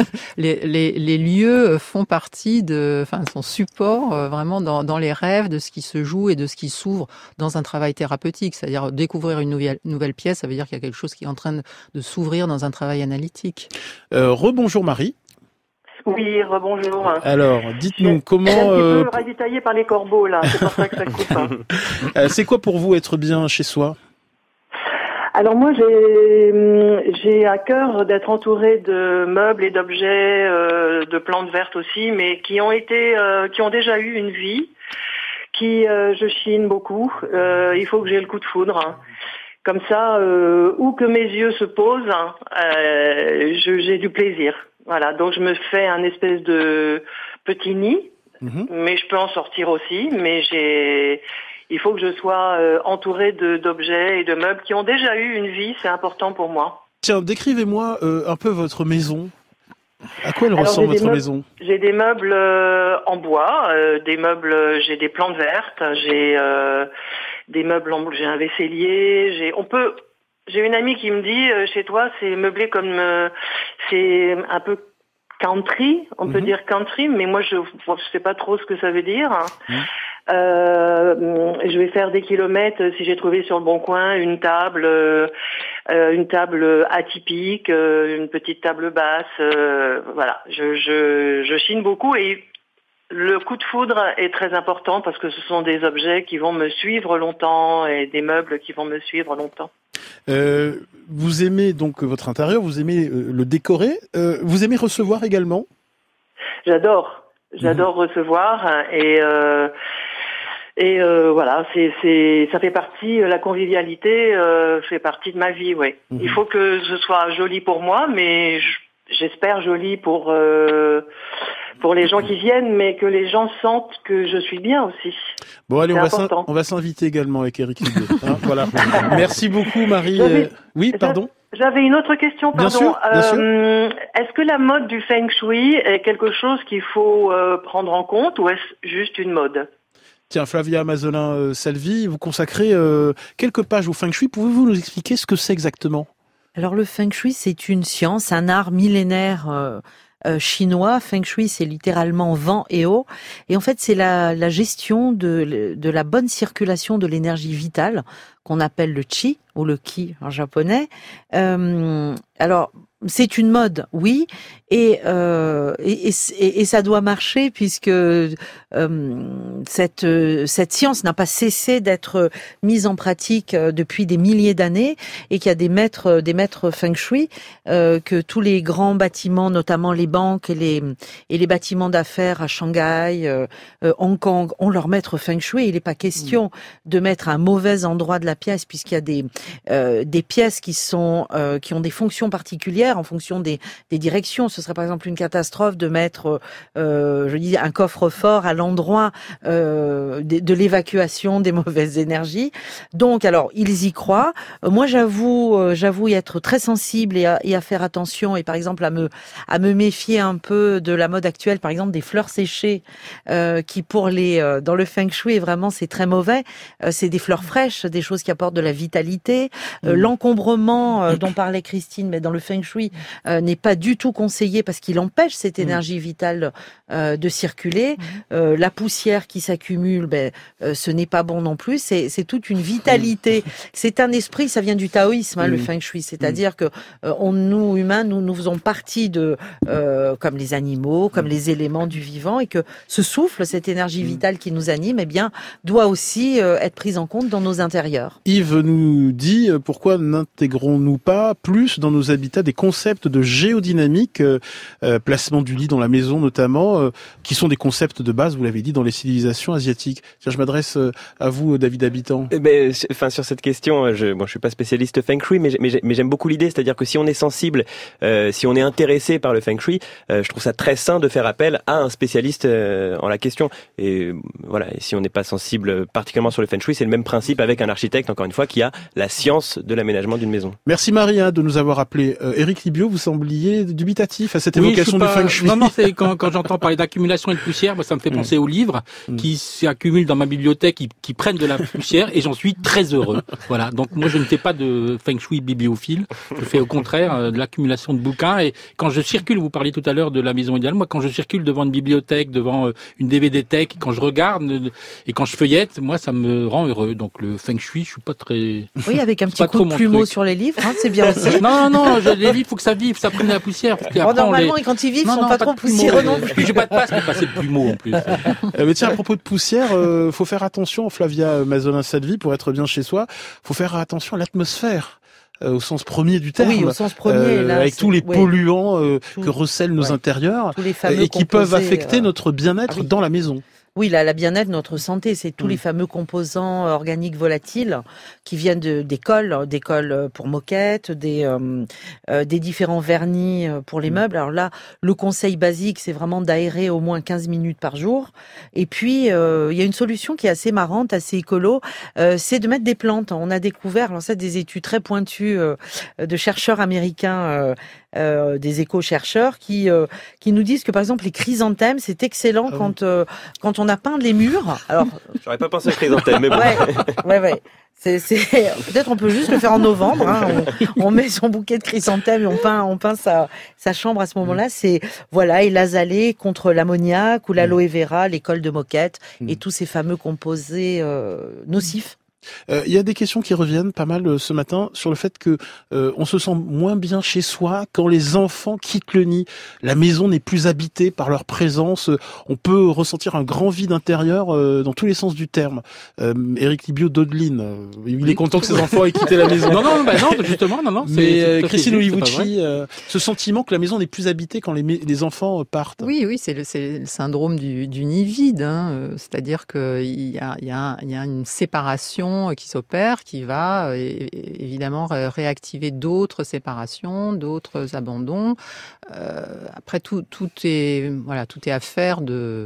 les lieux font partie sont support vraiment dans les rêves de ce qui se joue et de ce qui s'ouvre dans un travail thérapeutique. C'est-à-dire découvrir une nouvelle pièce, ça veut dire qu'il y a quelque chose qui est en train de s'ouvrir dans un travail analytique. Rebonjour Marie. Oui, rebonjour. Alors, dites-nous comment... Je suis un petit peu ravitaillée par les corbeaux, là. C'est pour ça que ça coupe. C'est quoi pour vous être bien chez soi? Alors moi, j'ai à cœur d'être entourée de meubles et d'objets, de plantes vertes aussi, mais qui ont déjà eu une vie, je chine beaucoup. Il faut que j'ai le coup de foudre. Hein. Comme ça, où que mes yeux se posent, j'ai du plaisir. Voilà, donc je me fais un espèce de petit nid, mais je peux en sortir aussi. Mais il faut que je sois entourée d'objets et de meubles qui ont déjà eu une vie, c'est important pour moi. Tiens, décrivez-moi un peu votre maison. À quoi elle ressemble votre maison? J'ai des meubles en bois, j'ai des plantes vertes, j'ai des meubles j'ai un vaisselier, j'ai une amie qui me dit chez toi c'est meublé comme c'est un peu country, on peut dire country, mais moi je sais pas trop ce que ça veut dire. Je vais faire des kilomètres si j'ai trouvé sur le bon coin une table atypique, une petite table basse, voilà. Je chine beaucoup et le coup de foudre est très important parce que ce sont des objets qui vont me suivre longtemps et des meubles qui vont me suivre longtemps. Vous aimez donc votre intérieur, vous aimez le décorer, vous aimez recevoir également? J'adore recevoir et voilà, ça fait partie, la convivialité fait partie de ma vie, oui. Il faut que ce soit joli pour moi, mais j'espère joli pour les gens qui viennent, mais que les gens sentent que je suis bien aussi. Bon, allez, on va s'inviter également avec Éric Libaud. Hein, voilà. Merci beaucoup, Marie. Oui, pardon. J'avais une autre question, pardon. Bien sûr. Est-ce que la mode du Feng Shui est quelque chose qu'il faut prendre en compte ou est-ce juste une mode? Tiens, Flavia Mazzolin-Salvi, vous consacrez quelques pages au Feng Shui. Pouvez-vous nous expliquer ce que c'est exactement? Alors le Feng Shui, c'est une science, un art millénaire chinois. Feng Shui, c'est littéralement vent et eau. Et en fait, c'est la gestion de la bonne circulation de l'énergie vitale qu'on appelle le qi ou le ki en japonais. Alors, c'est une mode, oui, et ça doit marcher puisque cette science n'a pas cessé d'être mise en pratique depuis des milliers d'années et qu'il y a des maîtres Feng Shui, que tous les grands bâtiments, notamment les banques et les bâtiments d'affaires à Shanghai, Hong Kong, ont leur maître Feng Shui. Il n'est pas question de mettre un mauvais endroit de la pièce puisqu'il y a des pièces qui ont des fonctions particulières en fonction des directions. Ce serait par exemple une catastrophe de mettre, un coffre-fort à l'endroit de l'évacuation des mauvaises énergies. Donc, alors, ils y croient. Moi, j'avoue y être très sensible et à faire attention, et par exemple à me méfier un peu de la mode actuelle, par exemple des fleurs séchées, qui pour dans le feng shui, vraiment, c'est très mauvais. C'est des fleurs fraîches, des choses qui apportent de la vitalité. L'encombrement dont parlait Christine, mais dans le feng shui, n'est pas du tout conseillé parce qu'il empêche cette énergie vitale de circuler. La poussière qui s'accumule, ce n'est pas bon non plus. C'est toute une vitalité. C'est un esprit, ça vient du taoïsme, le feng shui. C'est-à-dire que nous, humains, nous faisons partie comme les animaux, comme les éléments du vivant, et que ce souffle, cette énergie vitale qui nous anime, doit aussi être prise en compte dans nos intérieurs. Yves nous dit, pourquoi n'intégrons-nous pas plus dans nos habitats des concepts de géodynamique, placement du lit dans la maison notamment, qui sont des concepts de base, vous l'avez dit, dans les civilisations asiatiques. Tiens, je m'adresse à vous, David Habitant. Sur cette question, je suis pas spécialiste feng shui, mais j'aime beaucoup l'idée, c'est-à-dire que si on est sensible, si on est intéressé par le feng shui, je trouve ça très sain de faire appel à un spécialiste en la question. Et voilà, et si on n'est pas sensible particulièrement sur le feng shui, c'est le même principe avec un architecte, encore une fois, qui a la science de l'aménagement d'une maison. Merci Marie de nous avoir appelé. Éric Libio, vous sembliez dubitatif à cette évocation du feng shui. Non, c'est quand j'entends parler d'accumulation et de poussière, ça me fait penser aux livres qui s'accumulent dans ma bibliothèque, qui prennent de la poussière, et j'en suis très heureux. Voilà. Donc moi, je ne fais pas de feng shui bibliophile. Je fais au contraire de l'accumulation de bouquins. Et quand je circule, vous parliez tout à l'heure de la maison idéale. Moi, quand je circule devant une bibliothèque, devant une DVD-thèque, quand je regarde et quand je feuillette, moi, ça me rend heureux. Donc le feng shui, je suis pas très. Oui, avec un petit coup de plumeau sur les livres, c'est bien aussi. Non, les livres, faut que ça vive, ça prenne de la poussière. Normalement, quand ils vivent, ils sont pas trop poussiéreux non plus. J'ai pas de passe pour passer le plumeau en plus. Mais tiens, à propos de poussière, faut faire attention, Flavia Mazolin-Salvi, pour être bien chez soi, faut faire attention à l'atmosphère. Au sens premier du terme. Oui, au sens premier. Là, avec tous les polluants que recèlent nos intérieurs et qui peuvent affecter notre bien-être dans la maison. Oui, la bien-être, notre santé, c'est tous les fameux composants organiques volatiles qui viennent des cols pour moquette, des différents vernis pour les meubles. Alors là, le conseil basique, c'est vraiment d'aérer au moins 15 minutes par jour. Et puis, il y a une solution qui est assez marrante, assez écolo, c'est de mettre des plantes. On a découvert, alors ça, des études très pointues de chercheurs américains, des éco-chercheurs qui nous disent que par exemple les chrysanthèmes, c'est excellent quand on a peint les murs. Alors j'aurais pas pensé à chrysanthèmes, mais bon. Ouais. Peut-être on peut juste le faire en novembre. On met son bouquet de chrysanthèmes et on peint sa chambre à ce moment-là. C'est et l'azalée contre l'ammoniac ou l'aloe vera, les cols de moquette et tous ces fameux composés nocifs. Il y a des questions qui reviennent pas mal ce matin sur le fait que on se sent moins bien chez soi quand les enfants quittent le nid. La maison n'est plus habitée par leur présence. On peut ressentir un grand vide intérieur dans tous les sens du terme. Éric Libio d'Audeline, il est content que ses enfants aient quitté la maison. Non, justement. Mais Christine Olivucci, ce sentiment que la maison n'est plus habitée quand les enfants partent. Oui, c'est le syndrome du nid vide. C'est-à-dire qu'il y a une séparation qui s'opère, qui va évidemment réactiver d'autres séparations, d'autres abandons. Après, tout est affaire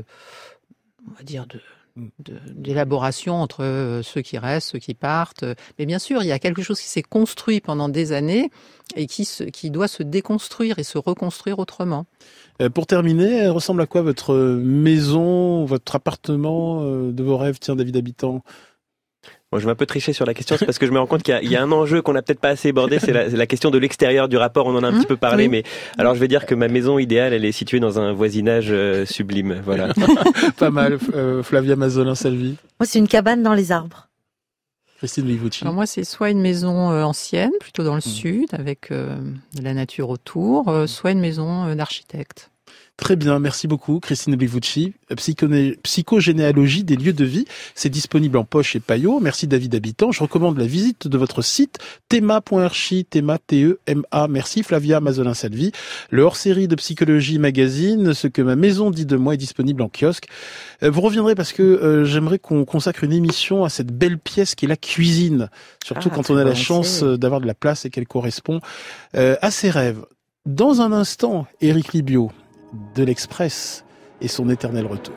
d'élaboration entre ceux qui restent, ceux qui partent. Mais bien sûr, il y a quelque chose qui s'est construit pendant des années et qui doit se déconstruire et se reconstruire autrement. Pour terminer, elle ressemble à quoi votre maison, votre appartement de vos rêves, David Habitant ? Bon, je vais un peu tricher sur la question, c'est parce que je me rends compte qu'il y a un enjeu qu'on n'a peut-être pas assez abordé, c'est la question de l'extérieur du rapport, on en a un petit peu parlé, mais alors je vais dire que ma maison idéale, elle est située dans un voisinage sublime, voilà. Pas mal, Flavia Mazolin-Salvi. Moi, c'est une cabane dans les arbres. Christine Olivucci. Alors moi, c'est soit une maison ancienne, plutôt dans le sud, avec de la nature autour, soit une maison d'architecte. Très bien, merci beaucoup Christine Olivucci. Psychogénéalogie des lieux de vie, c'est disponible en poche chez Payot. Merci David Habitant. Je recommande la visite de votre site tema.archi, tema, T-E-M-A. Merci Flavia Mazolin-Salvi. Le hors-série de Psychologie Magazine, Ce que ma maison dit de moi, est disponible en kiosque. Vous reviendrez parce que j'aimerais qu'on consacre une émission à cette belle pièce qui est la cuisine, surtout quand on a la chance d'avoir de la place et qu'elle correspond à ses rêves. Dans un instant, Éric Libio de l'Express et son éternel retour.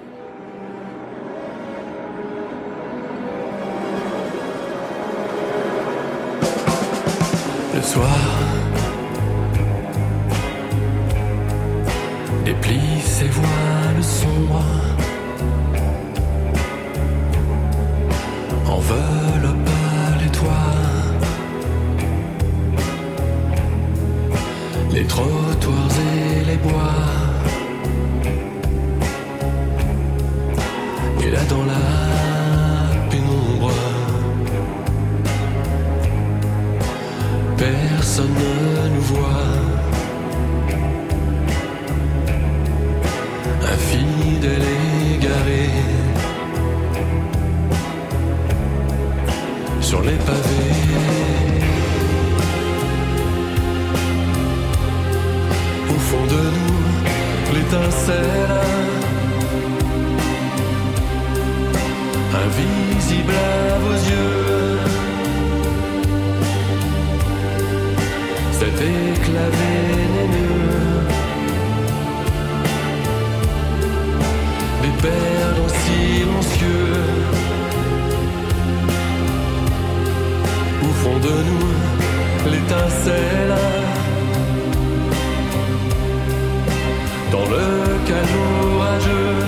Le soir déplie ses voiles sombres, enveloppe les toits, les trottoirs et les bois. Et là dans la pénombre, personne ne nous voit. Infidèle égaré sur les pavés. Au fond de nous, l'étincelle invisible à vos yeux, cet éclat vénéneux, des perdants silencieux. Au fond de nous, l'étincelle, dans le calme orageux,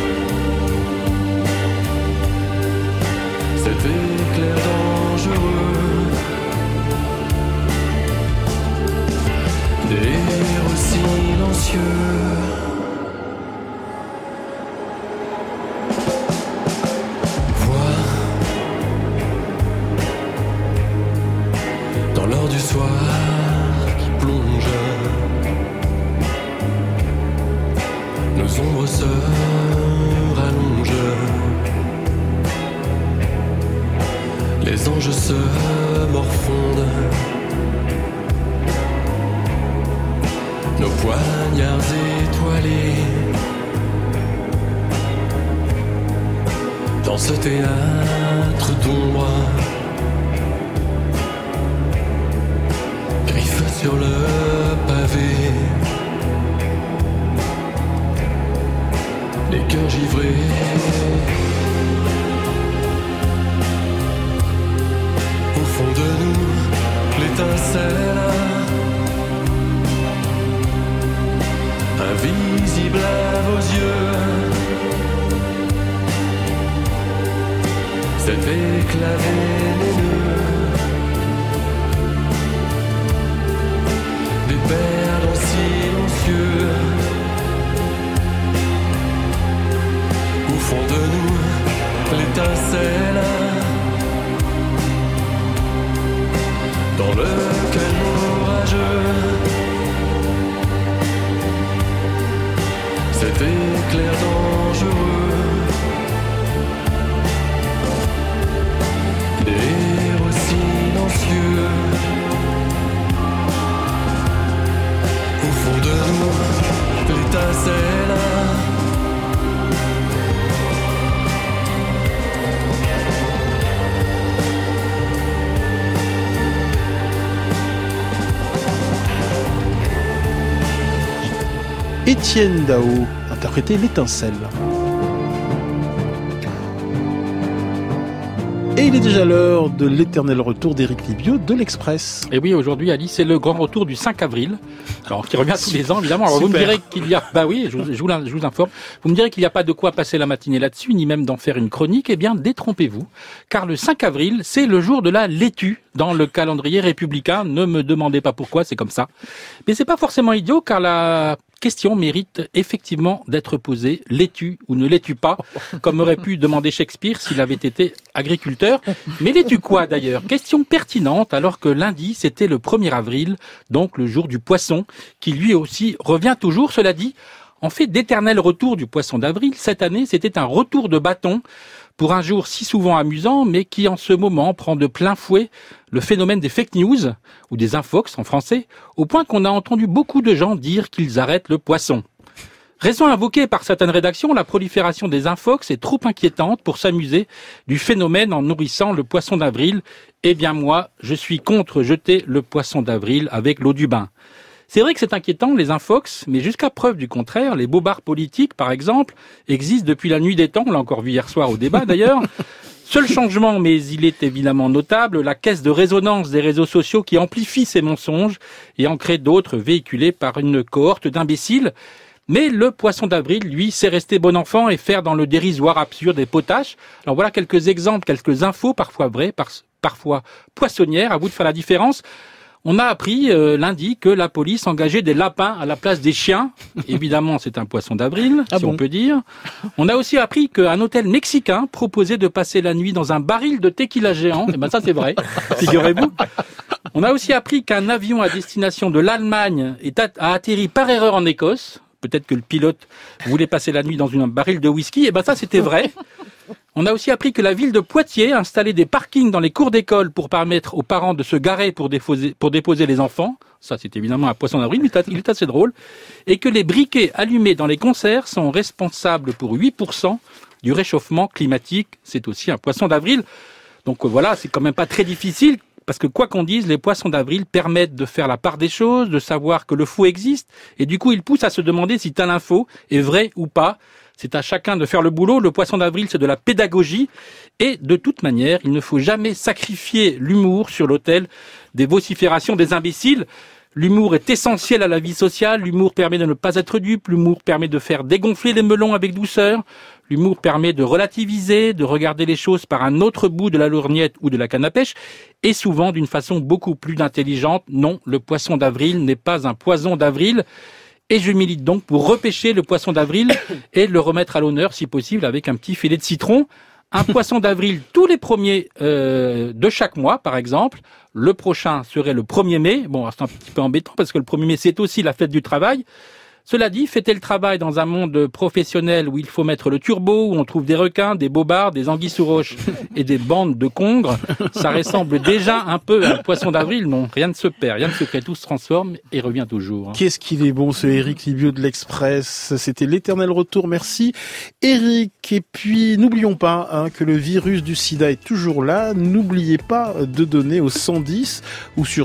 cet éclair dangereux, des héros silencieux. Vois dans l'heure du soir qui plonge, nos ombres se rallongent. Les anges se morfondent, nos poignards étoilés. Dans ce théâtre d'ombre, griffes sur le pavé, les cœurs givrés. Au fond de nous, l'étincelle, invisible à vos yeux, cet éclat vénéneux, des perdants silencieux. Au fond de nous, l'étincelle, dans le calme orageux, cet éclair dangereux, des héros silencieux. Au fond de nous, l'étincelle, Étienne Dao, interprété l'étincelle. Et il est déjà l'heure de l'éternel retour d'Éric Libio de l'Express. Et oui, aujourd'hui, Alice, c'est le grand retour du 5 avril. Alors, qui revient tous les ans, évidemment. Alors, vous me direz qu'il y a, je vous informe. Vous me direz qu'il n'y a pas de quoi passer la matinée là-dessus, ni même d'en faire une chronique. Eh bien, détrompez-vous. Car le 5 avril, c'est le jour de la laitue dans le calendrier républicain. Ne me demandez pas pourquoi, c'est comme ça. Mais c'est pas forcément idiot, car la question mérite effectivement d'être posée. L'es-tu ou ne l'es-tu pas? Comme aurait pu demander Shakespeare s'il avait été agriculteur. Mais l'es-tu quoi d'ailleurs? Question pertinente alors que lundi c'était le 1er avril, donc le jour du poisson, qui lui aussi revient toujours. Cela dit, En fait d'éternel retour du poisson d'avril, cette année, c'était un retour de bâton pour un jour si souvent amusant, mais qui en ce moment prend de plein fouet le phénomène des fake news, ou des infox en français, au point qu'on a entendu beaucoup de gens dire qu'ils arrêtent le poisson. Raison invoquée par certaines rédactions, la prolifération des infox est trop inquiétante pour s'amuser du phénomène en nourrissant le poisson d'avril. Eh bien moi, je suis contre jeter le poisson d'avril avec l'eau du bain. C'est vrai que c'est inquiétant, les infox, mais jusqu'à preuve du contraire, les bobards politiques, par exemple, existent depuis la nuit des temps, on l'a encore vu hier soir au débat d'ailleurs. Seul changement, mais il est évidemment notable, la caisse de résonance des réseaux sociaux qui amplifie ces mensonges et en crée d'autres véhiculés par une cohorte d'imbéciles. Mais le poisson d'avril, lui, sait rester bon enfant et faire dans le dérisoire absurde et potache. Alors voilà quelques exemples, quelques infos, parfois vraies, parfois poissonnières, à vous de faire la différence. On a appris lundi que la police engageait des lapins à la place des chiens. Évidemment, c'est un poisson d'avril, on peut dire. On a aussi appris qu'un hôtel mexicain proposait de passer la nuit dans un baril de tequila géant. Et ben ça, c'est vrai, figurez-vous. On a aussi appris qu'un avion à destination de l'Allemagne a atterri par erreur en Écosse. Peut-être que le pilote voulait passer la nuit dans un baril de whisky. Et ben ça, c'était vrai. On a aussi appris que la ville de Poitiers installait des parkings dans les cours d'école pour permettre aux parents de se garer pour déposer les enfants. Ça, c'est évidemment un poisson d'avril, mais il est assez drôle. Et que les briquets allumés dans les concerts sont responsables pour 8% du réchauffement climatique. C'est aussi un poisson d'avril. Donc voilà, c'est quand même pas très difficile. Parce que quoi qu'on dise, les poissons d'avril permettent de faire la part des choses, de savoir que le faux existe. Et du coup, ils poussent à se demander si telle info est vraie ou pas. C'est à chacun de faire le boulot. Le poisson d'avril, c'est de la pédagogie. Et de toute manière, il ne faut jamais sacrifier l'humour sur l'autel des vociférations des imbéciles. L'humour est essentiel à la vie sociale. L'humour permet de ne pas être dupe. L'humour permet de faire dégonfler les melons avec douceur. L'humour permet de relativiser, de regarder les choses par un autre bout de la lorgnette ou de la canne à pêche, et souvent d'une façon beaucoup plus intelligente. Non, le poisson d'avril n'est pas un poison d'avril. Et je milite donc pour repêcher le poisson d'avril et le remettre à l'honneur, si possible, avec un petit filet de citron. Un poisson d'avril tous les premiers de chaque mois, par exemple. Le prochain serait le 1er mai. Bon, c'est un petit peu embêtant parce que le 1er mai, c'est aussi la fête du travail. Cela dit, fêter le travail dans un monde professionnel où il faut mettre le turbo, où on trouve des requins, des bobards, des anguilles sous roche et des bandes de congres, ça ressemble déjà un peu à un poisson d'avril. Non, rien ne se perd, rien ne se crée, tout se transforme et revient toujours. Qu'est-ce qu'il est bon ce Éric Libiot de l'Express. C'était l'éternel retour. Merci Éric. Et puis n'oublions pas que le virus du sida est toujours là. N'oubliez pas de donner au 110 ou sur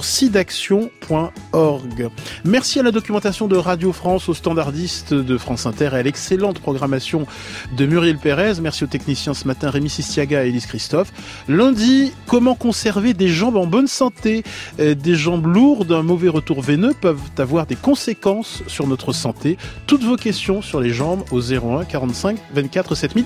sidaction.org. Merci à la documentation de Radio France, aux standardistes de France Inter et à l'excellente programmation de Muriel Pérez. Merci aux techniciens ce matin, Rémi Sistiaga et Élise Christophe. Lundi, comment conserver des jambes en bonne santé ? Des jambes lourdes, un mauvais retour veineux peuvent avoir des conséquences sur notre santé. Toutes vos questions sur les jambes au 01 45 24 7000.